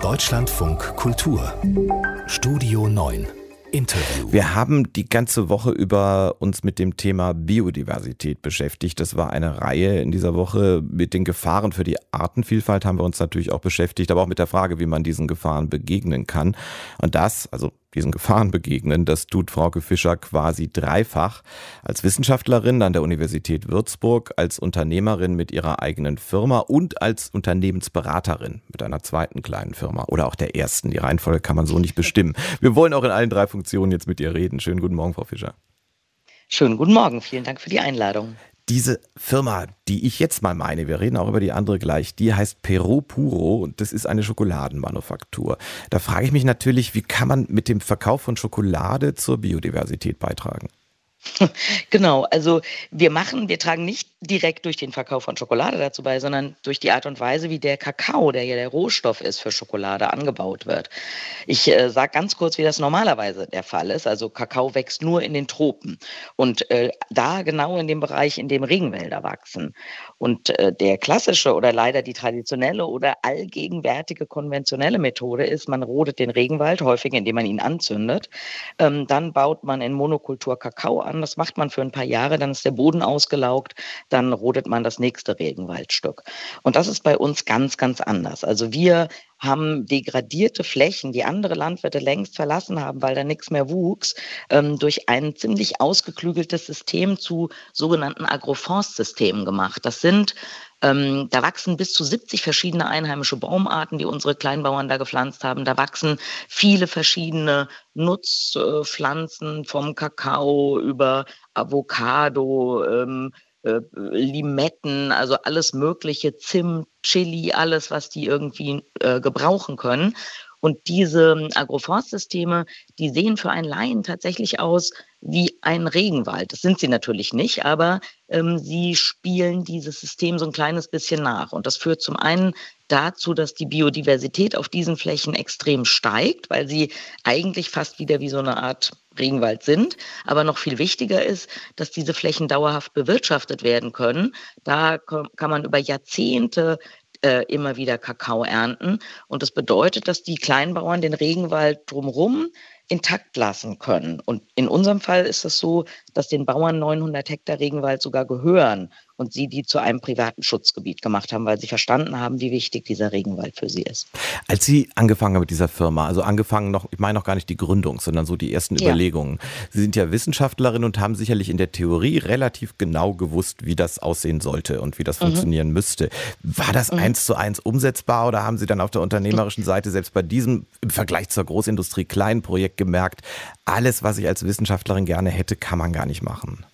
Deutschlandfunk Kultur Studio 9 Interview. Wir haben die ganze Woche über uns mit dem Thema Biodiversität beschäftigt. Das war eine Reihe in dieser Woche. Mit den Gefahren für die Artenvielfalt haben wir uns natürlich auch beschäftigt, aber auch mit der Frage, wie man diesen Gefahren begegnen kann. Und diesen Gefahren begegnen, das tut Frauke Fischer quasi dreifach. Als Wissenschaftlerin an der Universität Würzburg, als Unternehmerin mit ihrer eigenen Firma und als Unternehmensberaterin mit einer zweiten kleinen Firma oder auch der ersten. Die Reihenfolge kann man so nicht bestimmen. Wir wollen auch in allen drei Funktionen jetzt mit ihr reden. Schönen guten Morgen, Frau Fischer. Schönen guten Morgen, vielen Dank für die Einladung. Diese Firma, die ich jetzt mal meine, wir reden auch über die andere gleich, die heißt Pero Puro und das ist eine Schokoladenmanufaktur. Da frage ich mich natürlich, wie kann man mit dem Verkauf von Schokolade zur Biodiversität beitragen? Genau, also wir tragen nicht direkt durch den Verkauf von Schokolade dazu bei, sondern durch die Art und Weise, wie der Kakao, der ja der Rohstoff ist für Schokolade, angebaut wird. Ich sage ganz kurz, wie das normalerweise der Fall ist. Also Kakao wächst nur in den Tropen und da genau in dem Bereich, in dem Regenwälder wachsen. Und der klassische oder leider die traditionelle oder allgegenwärtige konventionelle Methode ist, man rodet den Regenwald, häufig indem man ihn anzündet. Dann baut man in Monokultur Kakao an. Das macht man für ein paar Jahre, dann ist der Boden ausgelaugt, dann rodet man das nächste Regenwaldstück. Und das ist bei uns ganz, ganz anders. Also wir haben degradierte Flächen, die andere Landwirte längst verlassen haben, weil da nichts mehr wuchs, durch ein ziemlich ausgeklügeltes System zu sogenannten Agroforstsystemen gemacht. Da wachsen bis zu 70 verschiedene einheimische Baumarten, die unsere Kleinbauern da gepflanzt haben. Da wachsen viele verschiedene Nutzpflanzen vom Kakao über Avocado, Limetten, also alles Mögliche, Zimt, Chili, alles, was die irgendwie gebrauchen können. Und diese Agroforstsysteme, die sehen für einen Laien tatsächlich aus wie ein Regenwald. Das sind sie natürlich nicht, aber sie spielen dieses System so ein kleines bisschen nach. Und das führt zum einen dazu, dass die Biodiversität auf diesen Flächen extrem steigt, weil sie eigentlich fast wieder wie so eine Art Regenwald sind. Aber noch viel wichtiger ist, dass diese Flächen dauerhaft bewirtschaftet werden können. Da kann man über Jahrzehnte immer wieder Kakao ernten. Und das bedeutet, dass die Kleinbauern den Regenwald drumherum intakt lassen können. Und in unserem Fall ist es so, dass den Bauern 900 Hektar Regenwald sogar gehören und sie die zu einem privaten Schutzgebiet gemacht haben, weil sie verstanden haben, wie wichtig dieser Regenwald für sie ist. Als Sie angefangen haben mit dieser Firma, also ich meine noch gar nicht die Gründung, sondern so die ersten Überlegungen. Sie sind ja Wissenschaftlerin und haben sicherlich in der Theorie relativ genau gewusst, wie das aussehen sollte und wie das funktionieren müsste. War das 1:1 umsetzbar oder haben Sie dann auf der unternehmerischen Seite selbst bei diesem im Vergleich zur Großindustrie kleinen Projekt gemerkt, alles, was ich als Wissenschaftlerin gerne hätte, kann man gar nicht machen?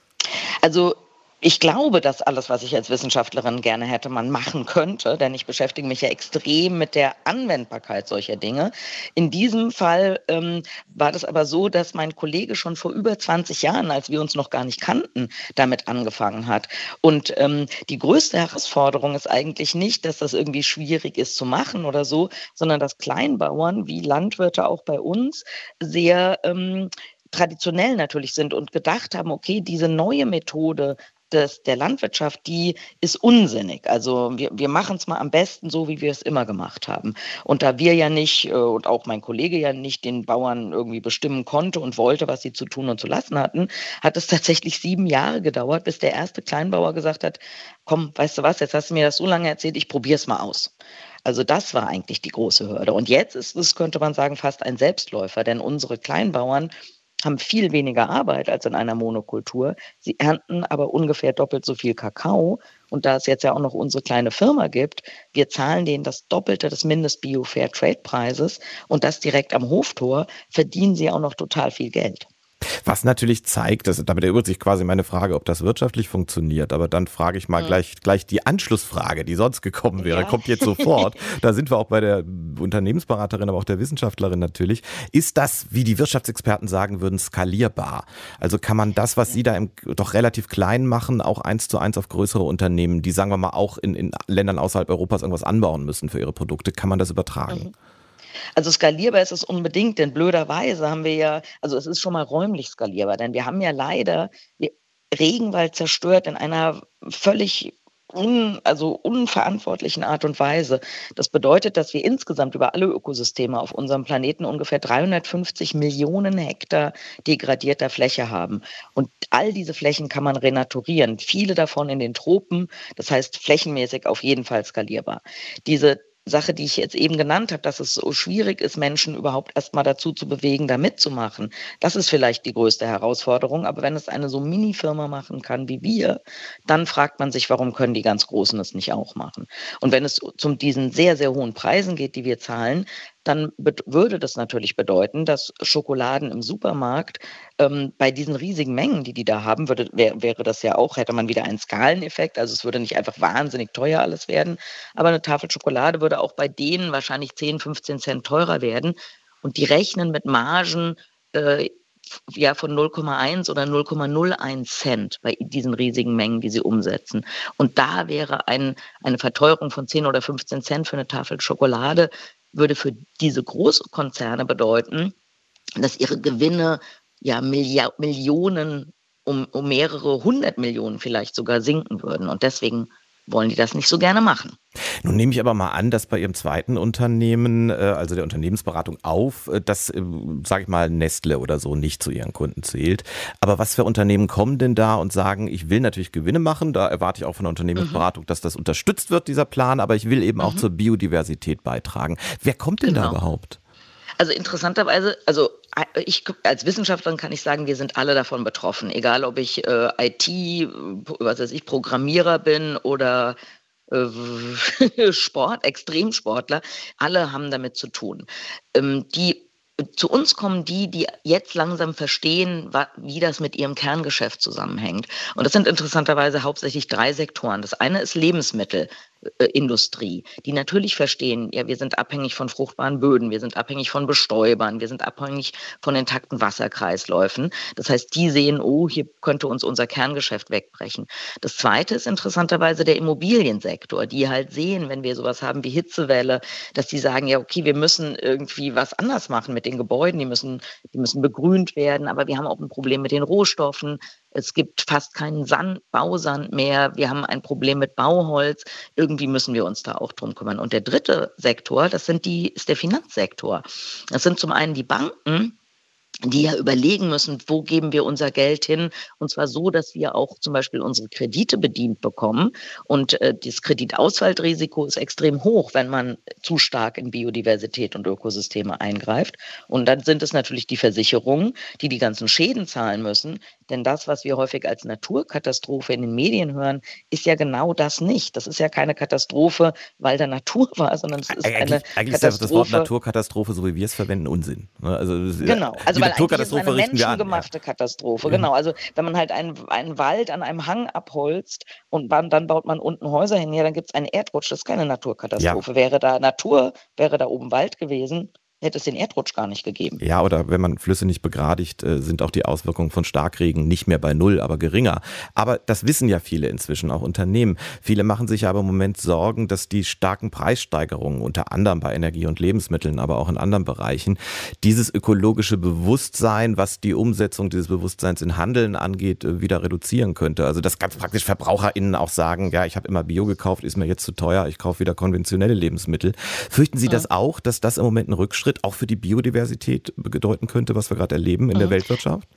Also ich glaube, dass alles, was ich als Wissenschaftlerin gerne hätte, man machen könnte, denn ich beschäftige mich ja extrem mit der Anwendbarkeit solcher Dinge. In diesem Fall war das aber so, dass mein Kollege schon vor über 20 Jahren, als wir uns noch gar nicht kannten, damit angefangen hat. Und die größte Herausforderung ist eigentlich nicht, dass das irgendwie schwierig ist zu machen oder so, sondern dass Kleinbauern wie Landwirte auch bei uns sehr traditionell natürlich sind und gedacht haben, okay, diese neue Methode der Landwirtschaft, die ist unsinnig. Also wir machen es mal am besten so, wie wir es immer gemacht haben. Und da wir ja nicht und auch mein Kollege ja nicht den Bauern irgendwie bestimmen konnte und wollte, was sie zu tun und zu lassen hatten, hat es tatsächlich 7 Jahre gedauert, bis der erste Kleinbauer gesagt hat, komm, weißt du was, jetzt hast du mir das so lange erzählt, ich probiere es mal aus. Also das war eigentlich die große Hürde. Und jetzt ist es, könnte man sagen, fast ein Selbstläufer, denn unsere Kleinbauern haben viel weniger Arbeit als in einer Monokultur. Sie ernten aber ungefähr doppelt so viel Kakao. Und da es jetzt ja auch noch unsere kleine Firma gibt, wir zahlen denen das Doppelte des Mindest-Bio-Fair-Trade-Preises und das direkt am Hoftor, verdienen sie auch noch total viel Geld. Was natürlich zeigt, damit erübrigt sich quasi meine Frage, ob das wirtschaftlich funktioniert. Aber dann frage ich mal gleich die Anschlussfrage, die sonst gekommen wäre, kommt jetzt sofort. Da sind wir auch bei der Unternehmensberaterin, aber auch der Wissenschaftlerin natürlich. Ist das, wie die Wirtschaftsexperten sagen würden, skalierbar? Also kann man das, was Sie da doch relativ klein machen, auch 1:1 auf größere Unternehmen, die, sagen wir mal, auch in Ländern außerhalb Europas irgendwas anbauen müssen für ihre Produkte, kann man das übertragen? Also skalierbar ist es unbedingt, denn blöderweise haben wir ja, also es ist schon mal räumlich skalierbar, denn wir haben ja leider Regenwald zerstört in einer völlig unverantwortlichen Art und Weise. Das bedeutet, dass wir insgesamt über alle Ökosysteme auf unserem Planeten ungefähr 350 Millionen Hektar degradierter Fläche haben. Und all diese Flächen kann man renaturieren. Viele davon in den Tropen, das heißt flächenmäßig auf jeden Fall skalierbar. Diese Sache, die ich jetzt eben genannt habe, dass es so schwierig ist, Menschen überhaupt erstmal dazu zu bewegen, da mitzumachen. Das ist vielleicht die größte Herausforderung. Aber wenn es eine so Mini-Firma machen kann wie wir, dann fragt man sich, warum können die ganz Großen es nicht auch machen? Und wenn es zu diesen sehr, sehr hohen Preisen geht, die wir zahlen, dann würde das natürlich bedeuten, dass Schokoladen im Supermarkt bei diesen riesigen Mengen, die da haben, wäre das ja auch, hätte man wieder einen Skaleneffekt. Also es würde nicht einfach wahnsinnig teuer alles werden, aber eine Tafel Schokolade würde auch bei denen wahrscheinlich 10, 15 Cent teurer werden. Und die rechnen mit Margen von 0,1 oder 0,01 Cent bei diesen riesigen Mengen, die sie umsetzen. Und da wäre eine Verteuerung von 10 oder 15 Cent für eine Tafel Schokolade würde für diese Großkonzerne bedeuten, dass ihre Gewinne Millionen um mehrere 100 Millionen vielleicht sogar sinken würden. Und deswegen wollen die das nicht so gerne machen. Nun nehme ich aber mal an, dass bei Ihrem zweiten Unternehmen, also der Unternehmensberatung dass, sage ich mal, Nestle oder so nicht zu Ihren Kunden zählt. Aber was für Unternehmen kommen denn da und sagen, ich will natürlich Gewinne machen, da erwarte ich auch von der Unternehmensberatung, dass das unterstützt wird, dieser Plan, aber ich will eben auch zur Biodiversität beitragen. Wer kommt denn da überhaupt? Also interessanterweise, ich als Wissenschaftlerin kann ich sagen, wir sind alle davon betroffen. Egal, ob ich Programmierer bin oder Extremsportler, alle haben damit zu tun. Zu uns kommen die jetzt langsam verstehen, wie das mit ihrem Kerngeschäft zusammenhängt. Und das sind interessanterweise hauptsächlich 3 Sektoren. Das eine ist Lebensmittelindustrie, die natürlich verstehen, ja, wir sind abhängig von fruchtbaren Böden, wir sind abhängig von Bestäubern, wir sind abhängig von intakten Wasserkreisläufen. Das heißt, die sehen, hier könnte uns unser Kerngeschäft wegbrechen. Das zweite ist interessanterweise der Immobiliensektor, die halt sehen, wenn wir sowas haben wie Hitzewelle, dass die sagen, ja, okay, wir müssen irgendwie was anders machen mit den Gebäuden, die müssen begrünt werden, aber wir haben auch ein Problem mit den Rohstoffen. Es gibt fast keinen Bausand mehr. Wir haben ein Problem mit Bauholz. Irgendwie müssen wir uns da auch drum kümmern. Und der dritte Sektor, ist der Finanzsektor. Das sind zum einen die Banken, die ja überlegen müssen, wo geben wir unser Geld hin, und zwar so, dass wir auch zum Beispiel unsere Kredite bedient bekommen. Und das Kreditausfallrisiko ist extrem hoch, wenn man zu stark in Biodiversität und Ökosysteme eingreift. Und dann sind es natürlich die Versicherungen, die ganzen Schäden zahlen müssen. Denn das, was wir häufig als Naturkatastrophe in den Medien hören, ist ja genau das nicht. Das ist ja keine Katastrophe, weil da Natur war, sondern es ist eine Katastrophe. Eigentlich ist das Wort Naturkatastrophe, so wie wir es verwenden, Unsinn. Genau, also weil eigentlich ist es eine menschengemachte Katastrophe. Genau, also wenn man halt einen Wald an einem Hang abholzt und dann baut man unten Häuser hin, ja, dann gibt es einen Erdrutsch, das ist keine Naturkatastrophe. Ja. Wäre da oben Wald gewesen, hätte es den Erdrutsch gar nicht gegeben. Ja, oder wenn man Flüsse nicht begradigt, sind auch die Auswirkungen von Starkregen nicht mehr bei Null, aber geringer. Aber das wissen ja viele inzwischen, auch Unternehmen. Viele machen sich aber im Moment Sorgen, dass die starken Preissteigerungen, unter anderem bei Energie und Lebensmitteln, aber auch in anderen Bereichen, dieses ökologische Bewusstsein, was die Umsetzung dieses Bewusstseins in Handeln angeht, wieder reduzieren könnte. Also dass ganz praktisch VerbraucherInnen auch sagen, ja, ich habe immer Bio gekauft, ist mir jetzt zu teuer, ich kaufe wieder konventionelle Lebensmittel. Fürchten Sie das auch, dass das im Moment ein Rückschritt auch für die Biodiversität bedeuten könnte, was wir gerade erleben in der Weltwirtschaft?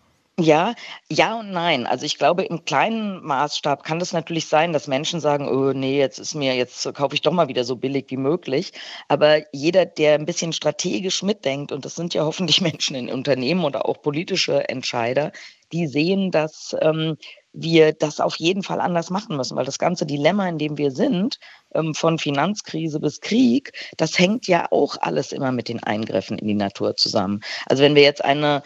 Ja und nein. Also ich glaube, im kleinen Maßstab kann das natürlich sein, dass Menschen sagen, oh nee, jetzt kaufe ich doch mal wieder so billig wie möglich. Aber jeder, der ein bisschen strategisch mitdenkt, und das sind ja hoffentlich Menschen in Unternehmen oder auch politische Entscheider, die sehen, dass wir das auf jeden Fall anders machen müssen, weil das ganze Dilemma, in dem wir sind, von Finanzkrise bis Krieg, das hängt ja auch alles immer mit den Eingriffen in die Natur zusammen. Also wenn wir jetzt eine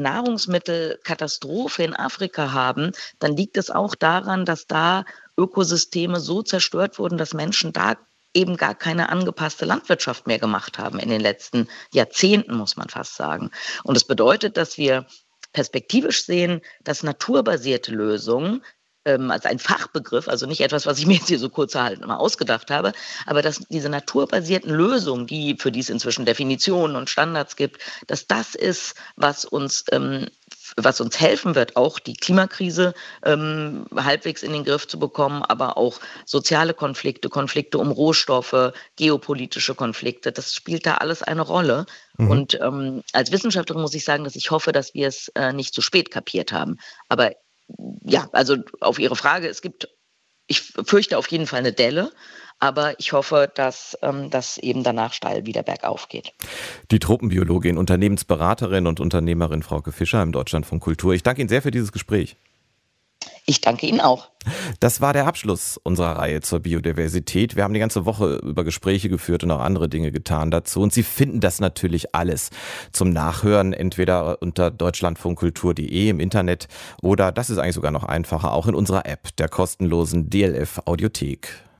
Nahrungsmittelkatastrophe in Afrika haben, dann liegt es auch daran, dass da Ökosysteme so zerstört wurden, dass Menschen da eben gar keine angepasste Landwirtschaft mehr gemacht haben in den letzten Jahrzehnten, muss man fast sagen. Und das bedeutet, dass wir perspektivisch sehen, dass naturbasierte Lösungen, also ein Fachbegriff, also nicht etwas, was ich mir jetzt hier so kurzerhalten mal ausgedacht habe, aber dass diese naturbasierten Lösungen, für die es inzwischen Definitionen und Standards gibt, dass das ist, was uns was uns helfen wird, auch die Klimakrise halbwegs in den Griff zu bekommen, aber auch soziale Konflikte, Konflikte um Rohstoffe, geopolitische Konflikte, das spielt da alles eine Rolle. Und als Wissenschaftlerin muss ich sagen, dass ich hoffe, dass wir es nicht zu spät kapiert haben. Aber ja, also auf Ihre Frage, ich fürchte auf jeden Fall eine Delle, aber ich hoffe, dass das eben danach steil wieder bergauf geht. Die Tropenbiologin, Unternehmensberaterin und Unternehmerin Frauke Fischer im Deutschlandfunk Kultur. Ich danke Ihnen sehr für dieses Gespräch. Ich danke Ihnen auch. Das war der Abschluss unserer Reihe zur Biodiversität. Wir haben die ganze Woche über Gespräche geführt und auch andere Dinge getan dazu. Und Sie finden das natürlich alles zum Nachhören, entweder unter deutschlandfunkkultur.de im Internet oder, das ist eigentlich sogar noch einfacher, auch in unserer App, der kostenlosen DLF Audiothek.